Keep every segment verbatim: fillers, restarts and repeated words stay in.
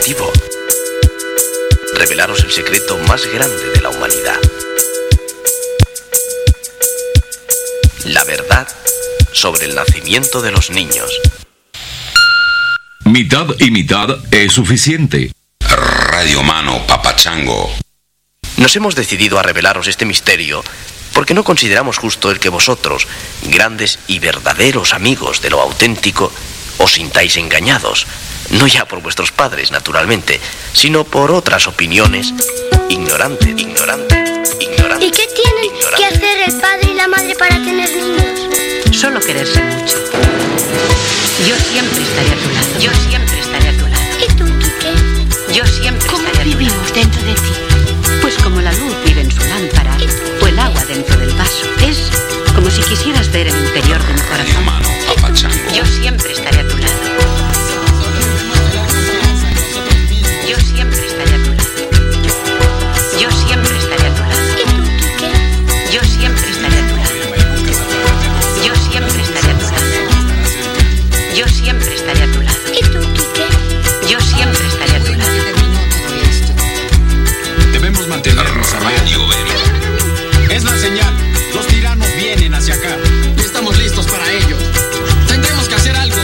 objetivo: revelaros el secreto más grande de la humanidad. La verdad sobre el nacimiento de los niños. Mitad y mitad es suficiente. Radio Mano Papachango. Nos hemos decidido a revelaros este misterio porque no consideramos justo el que vosotros, grandes y verdaderos amigos de lo auténtico, os sintáis engañados, no ya por vuestros padres, naturalmente, sino por otras opiniones ignorantes, ignorantes, ignorantes. ¿Y qué tienen ignorantes. que hacer el padre y la madre para tener niños? Solo quererse mucho. Yo siempre estaré a tu lado. Yo siempre estaré a tu lado. ¿Y tú, Quique? Yo siempre ¿Cómo estaré a tu lado. vivimos dentro de ti? Pues como la luz vive en su lámpara o el agua dentro del vaso. Es como si quisieras ver el interior de mi Radio corazón. Mano Papachango. Yo siempre estaré a tu lado. Yo siempre estaré a tu lado. Yo siempre estaré a tu lado. ¿Y tú, Quique? Yo siempre estaré a tu lado. Yo siempre estaré a tu lado. Yo siempre estaré a tu lado. ¿Y tú, Quique? Yo siempre estaré a tu lado. Debemos mantenernos alerta. Radio M. Es la señal. Los tiranos vienen hacia acá. Y estamos listos para ellos. Tendremos que hacer algo.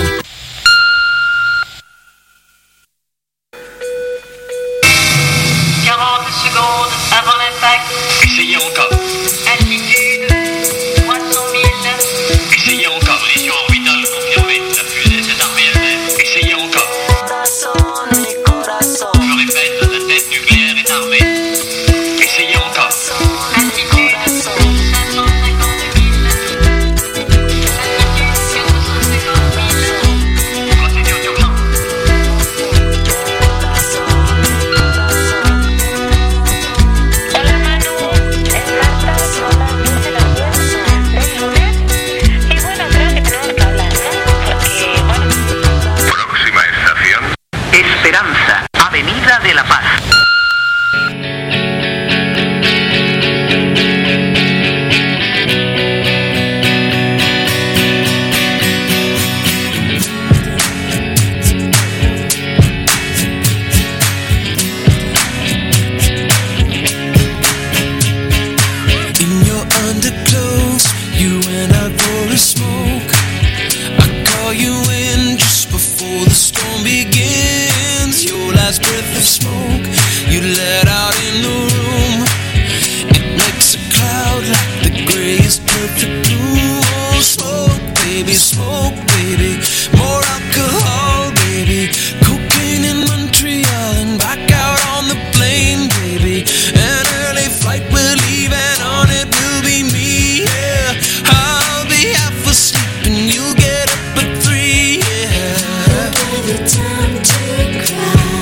quarante secondes avant l'impact. Essayez encore. Altitude trois cent mille. Essayez encore. Position orbitale confirmée. La fusée s'est armée elle-même. Essayez encore. Je répète, la tête nucléaire est armée. Essayez encore. Altitude cinq cent cinquante mille. Altitude quatre cent cinquante mille. Procédure d'urgence. Hola Manu, es Marta solamente la del lunes. Y bueno, creo que tenemos que hablar, ¿no? Porque, bueno. Próxima estación. Esperanza, Avenida de la Paz. In your underclothes, you went out for a smoke. I call you in just before the storm begins. Your last breath of smoke you let out in the room. It makes a cloud like the grayest perfect blue. Oh, smoke, baby, smoke, baby. More alcohol, baby. Cocaine in Montreal and back out on the plane, baby. An early flight we're leaving on, it will be me, yeah. I'll be half asleep and you'll get up at three, yeah. Who gave you time to cry?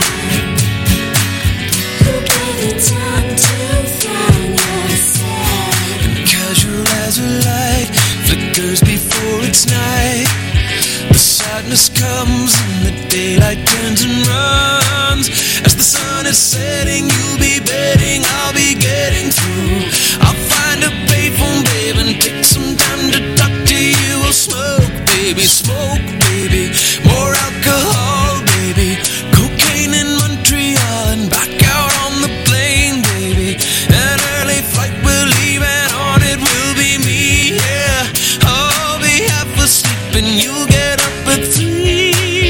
Who gave you time to find yourself? And casual as a light flickers before it's night. The sadness comes and the daylight turns and runs. As the sun is setting, you'll be betting I'll be getting through. I'll find a payphone, babe, and take some time to talk to you. We'll smoke, baby, smoke, baby. More alcohol, baby. Cocaine in Montreal and back out on the plane, baby. An early flight we're leaving on, it will be me, yeah. I'll be half asleep and you'll get up at three.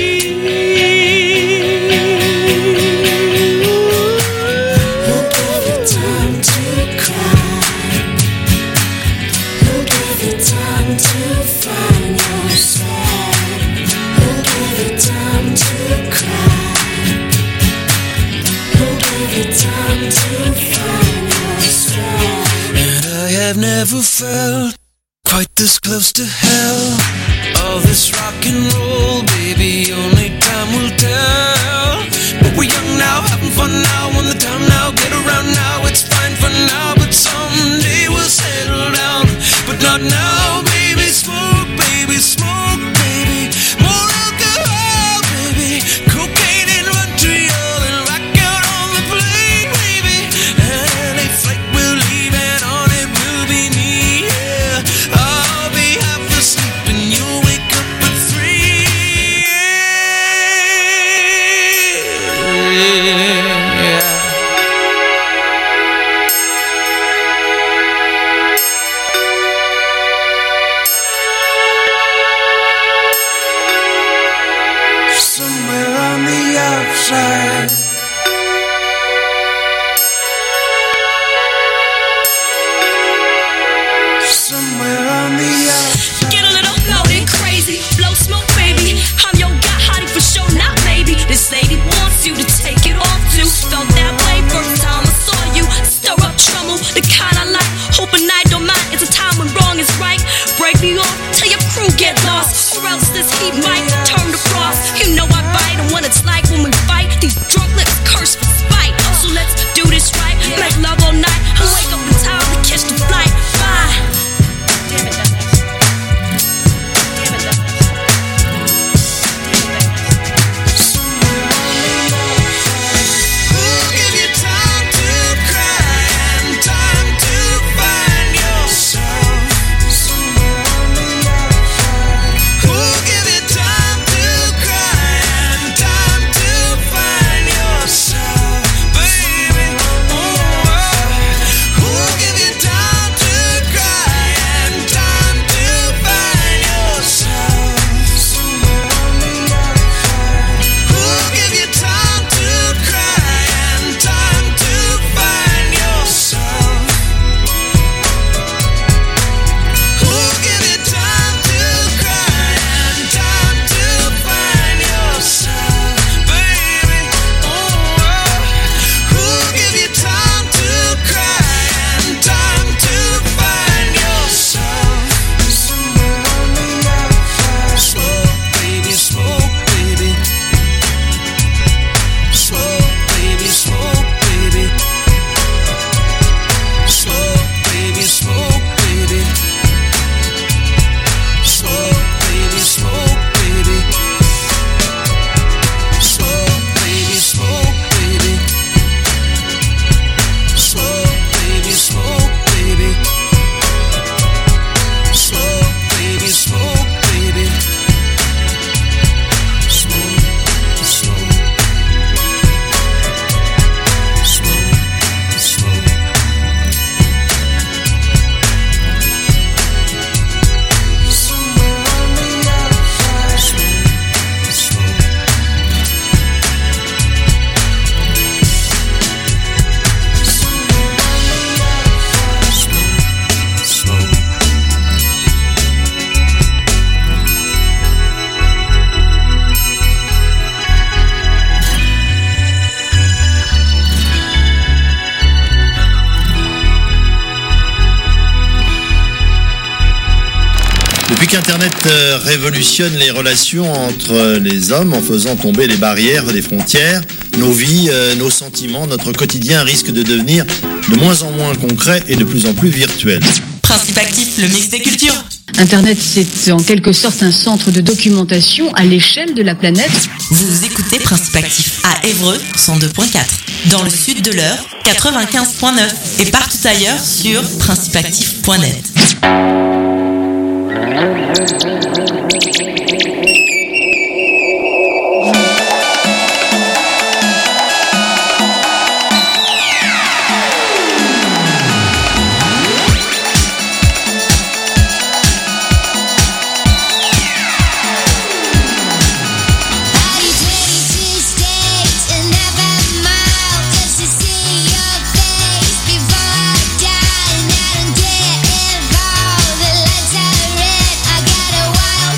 Who gave you time to cry? Who gave you time to find yourself? Who gave you time to cry? Who gave you time to find yourself? And I have never felt quite this close to hell. All this rock and roll, baby, only time will tell. But we're young now, having fun now, on the time now, get around now, it's fine for now, but someday we'll settle down. But not now, baby, smoke, baby, smoke, baby. More alcohol, baby. Cocaine in Montreal and rock out on the plane, baby. An L A flight we're leaving on, it will be me, yeah. I'll be half asleep and you'll wake up at three. side. Somewhere on the outside. Get a little loaded, crazy, blow smoke, baby. I'm your guy, hottie for sure, not maybe. This lady wants you to take it off too. Felt that way first time I saw you. Stir up trouble, the kind I like. Hope a night don't mind. It's a time when wrong is right. Break me off till your crew get lost, or else this heat might turn to frost. You know I bite on what it's like when we fight. These drunk lips curse for spite. So let's do this right. Make love all night and wake up in time to catch the flight. Bye. Damn it, that's nice. Damn it, that's nice. Who'll give you time to cry and time to find yourself? Somewhere on the outside. Who'll give you time to cry and time to find yourself, baby? Oh, who'll give you time to cry and time to find yourself? Somewhere on the outside. Who'll give you time to cry and time to find yourself? Who'll give you time to cry and time to find yourself, baby? Oh, who'll give you time to cry and time to find yourself? Somewhere on the outside. Smoke, baby, smoke, baby. Smoke, baby, smoke, baby. Smoke, baby, smoke, baby. Smoke, baby, smoke, baby. Smoke, baby, smoke, baby. Smoke, baby, smoke, baby. Smoke, baby, smoke, baby. Smoke, smoke. Smoke, smoke. Somewhere on the outside. Smoke, smoke. Somewhere on the outside. Smoke, smoke. Depuis qu'Internet euh, révolutionne les relations entre euh, les hommes en faisant tomber les barrières des frontières, nos vies, euh, nos sentiments, notre quotidien risque de devenir de moins en moins concret et de plus en plus virtuel. Principe actif, le mix des cultures. Internet, c'est en quelque sorte un centre de documentation à l'échelle de la planète. Vous écoutez Principe actif à Évreux, cent deux point quatre. Dans le sud de l'Eure, quatre-vingt-quinze point neuf. Et partout ailleurs sur principe actif point net. Before I die, and I don't get involved. The lights are red. I got a wild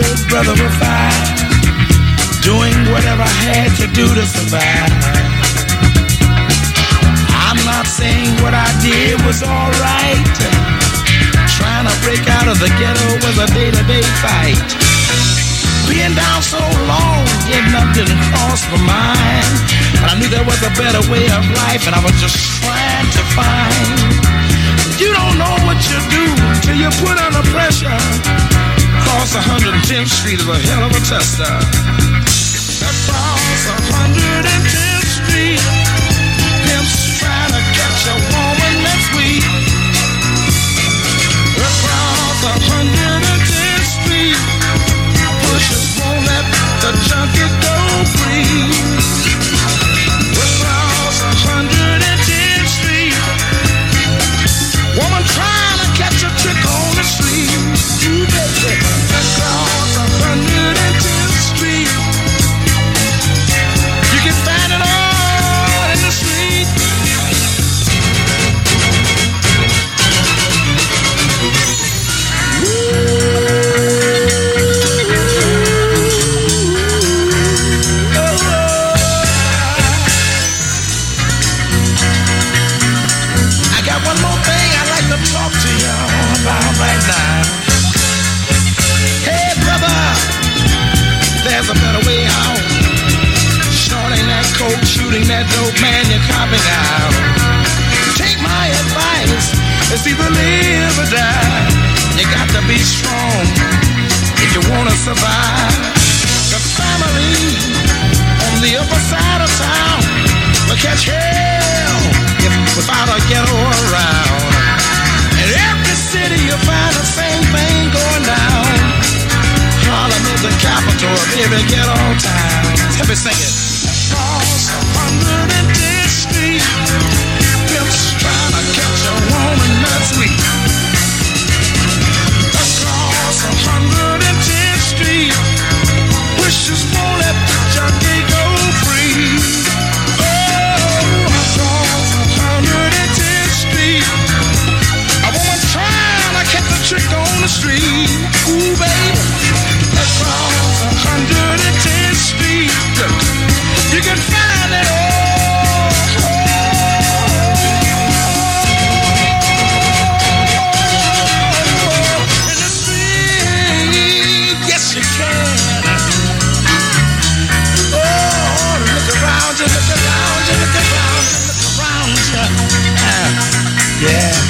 big brother will find, doing whatever I had to do to survive. I'm not saying what I did was alright. Trying to break out of the ghetto was a day-to-day fight. Being down so long, getting up didn't cross my mind. But I knew there was a better way of life, and I was just trying to find. You don't know what you do till you put under pressure. Across one hundred tenth Street is a hell of a tester. Across one hundred tenth Street, pimps trying to catch a woman that's weak. Across one hundred tenth Street, pushers won't let the junkie go free. Across one hundred tenth Street, woman trying to catch a trick on the street. You baby, across one hundred tenth Street, you can find it all in the street. I got one more thing I'd like to talk to you about right now. Hey brother, there's a better way out. Snorting that coke, shooting that dope, man, you're copping out. Take my advice, it's either live or die. You got to be strong if you wanna survive. The family on the upper side of town will catch hell if without a ghetto around. In every city you'll find the same thing going down. Harlem is the capital of every ghetto town. Let me sing it. Across one hundred tenth Street, pimps trying to catch a woman that's weak. Across one hundred tenth Street, pushers won't let the junkie go free. Oh, across one hundred tenth Street, a woman trying to catch a trick on the street. Ooh, baby, across one hundred tenth Street, you can find it all. In the street, yes you can. Oh, look around you, look around you, look around you, look around you. Uh, yeah.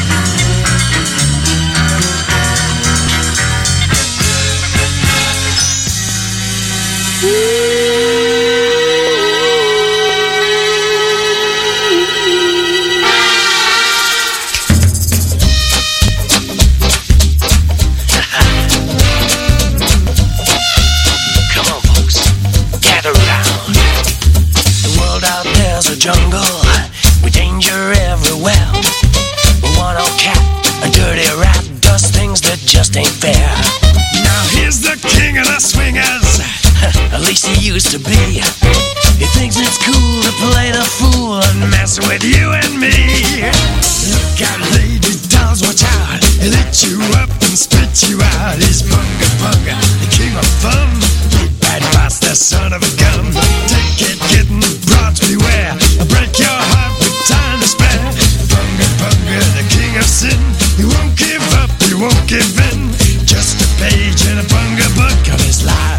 Come on, folks, gather round. The world out there's a jungle with danger everywhere. One old cat, a dirty rat, does things that just ain't fair. Now here's the king of the swingers, at least he used to be. He thinks it's cool to play the fool and mess with you and me. Look out, ladies, dolls, watch out. He'll eat you up and spit you out. He's Bunga Bunga, the king of fun. Big bad boss, the son of a gun. Take it, kitten, broads beware. I'll break your heart with time to spare. Bunga Bunga, the king of sin. He won't give up, he won't give in. Just a page in a Bunga book of his life.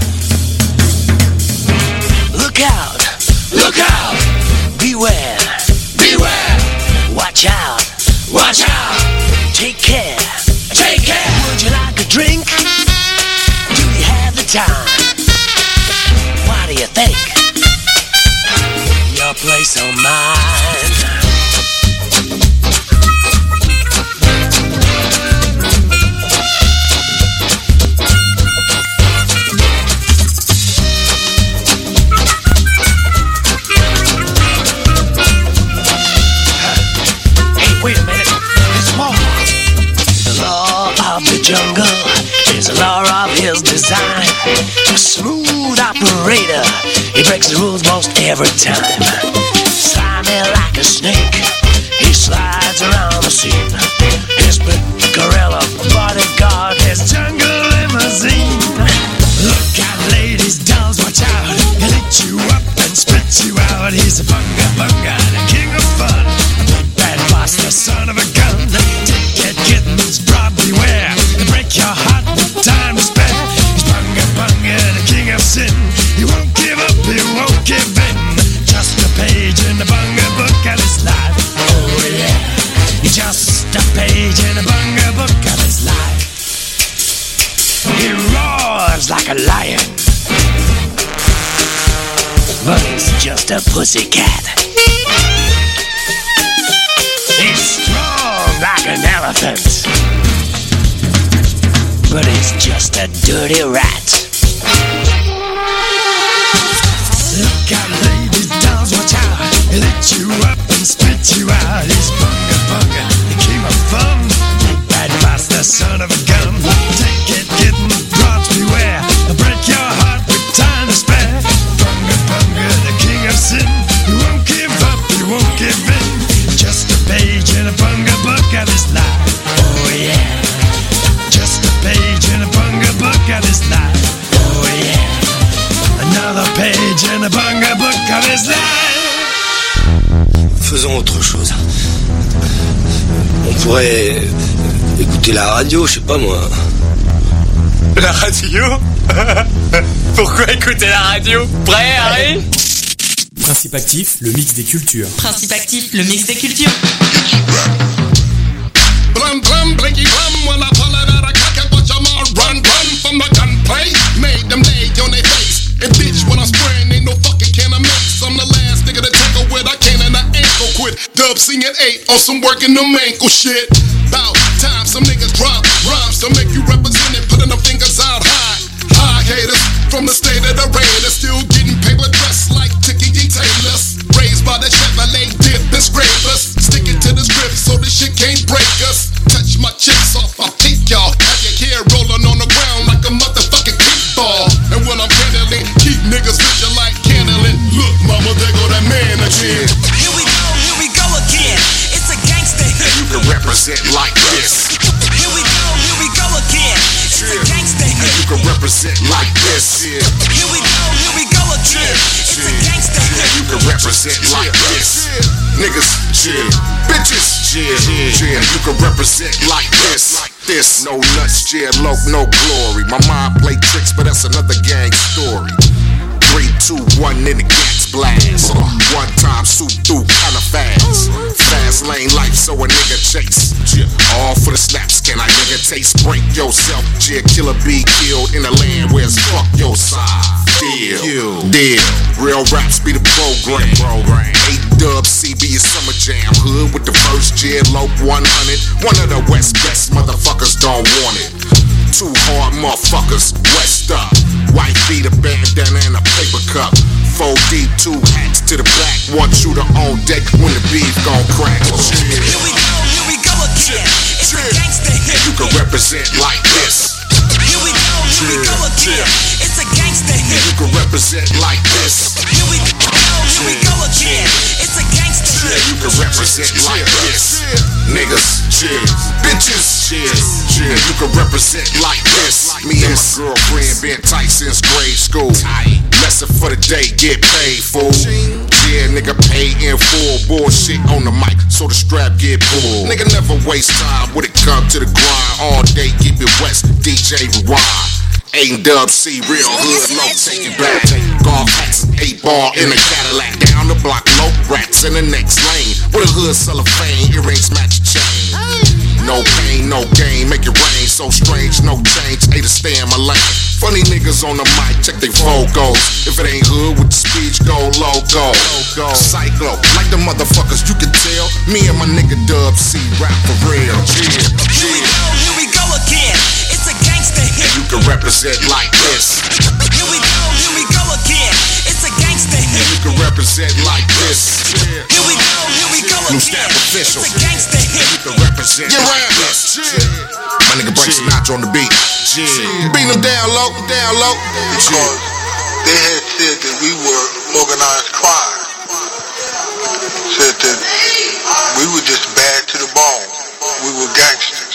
Look out, look out, beware, beware. Watch out, watch out. Take care, take care. Would you like a drink? Do you have the time? What do you think? Your place or mine? Wait a minute, there's more. The law of the jungle is a law of his design. A smooth operator, he breaks the rules most every time. Slimy like a snake, he slides around the scene. His big gorilla bodyguard, his jungle limousine. He's a bunga bunga, the king of fun. Bad boss, the son of a gun. Take that kittens, broad beware. They break your heart with time to spare. He's bunga bunga, the king of sin. He won't give up, he won't give in. Just a page in the bunga book of his life. Oh yeah, just a page in the bunga book of his life. He roars like a lion, but he's just a pussycat. He's strong like an elephant, but he's just a dirty rat. Look out, ladies, dolls, watch out. He'll eat you up and spit you out. He's bunga bunga, the king of fun. Bad boss, the son of a gun. Take it, kitten, broads beware. He'll break your heart with time to spare. Bunga bunga, the king of sin. He won't give up, he won't give in. Just a page in a bunga book of his life. Oh yeah, just a page in a bunga book of his life. Oh yeah, another page in a bunga book of his life. Faisons autre chose. On pourrait écouter la radio, je sais pas moi. La radio? Pourquoi écouter la radio? Prêt, Harry? Principe actif, le mix des cultures. Principe actif, le mix des cultures. Blum blum blinky blum when I pull it out I cock it watch 'em all run run from the gunplay. Made them lay on their face. And bitch when I'm spraying ain't no fucking can I mix. I'm the last nigga to take a with I can and I ain't gon' quit. Dub singing eight on some working them ankle shit. Bout time some niggas drop rhymes to make you represent it, putting them fingers out high. High haters from the state of the Raiders, still getting paper dressed like Tiki and Taylors. Raised by the Chevrolet dip and scrapers. Sticking to the script so this shit can't break us. Touch my chips off, I'll take y'all. Have your hair rolling on the ground like a motherfucking kickball. And when I'm handling, keep niggas vision like candling. Look, mama, there go that man again. Here we go, here we go again. It's a gangster hit. You can represent like this. Here we go, here we go again. It's a gangster hit. You can represent like this. Here we go, here we go again. It's a gangster hit. You can represent like this. Niggas, chill. Bitches, chill. Chill. You can represent like this. This, no nuts, chill, low, no glory. My mind play tricks, but that's another gang story. Three, two, one in the gas blast. One time swoop through kinda fast. Fast lane life, so a nigga chase. All for the snaps, can I nigga taste? Break yourself, chill, killer be killed in a land where it's fuck your side. Deal, deal. Real raps be the program. Eight dub C B is summer jam. Hood with the first J Lope one hundred. One of the West best motherfuckers don't want it. Two hard motherfuckers, West up. White beat, a bandana and a paper cup. Four deep, two hats to the back. One shooter on deck when the beef gon' crack. Here we go, here we go again. It's a gangster hit. You can represent like this. Here we go, here we go again. It's a gangster hit. You can represent like this. Here we go, here we go again. It's a gangster hit. You can represent like this. Niggas, chill. Bitches, chill. Chill. You can represent like this. Me and my girlfriend been tight since grade school. Lesson for the day, get paid, fool. Yeah, nigga pay in full. Bullshit on the mic, so the strap get pulled. Nigga never waste time when it come to the grind. All day, keep it west, D J rewind. A Dub C, real hood, low, take it back. Golf hats, eight ball in a Cadillac. Down the block, low rats in the next lane. With a hood cellophane, earrings match chain. No pain, no gain, make it rain. So strange, no change, A to stay in my lane. Funny niggas on the mic, check they vocals. If it ain't hood with the speech, go logo. Cyclo, like the motherfuckers, you can tell. Me and my nigga Dub C rap for real. Yeah, Here we go, here we go again. It's a gangster hit. You can represent like this. Here we go, here we go again. It's a gangster hit. You can represent like this. Here we go, here we go New again. stamp official. It's a gangster hit. You can represent like this. My nigga Break Sinatra on the beat. Beat them down low, down low. Because they had said that we were organized crime. Said that we were just bad to the bone. We were gangsters.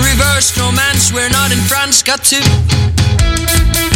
reverse romance, we're not in France, got to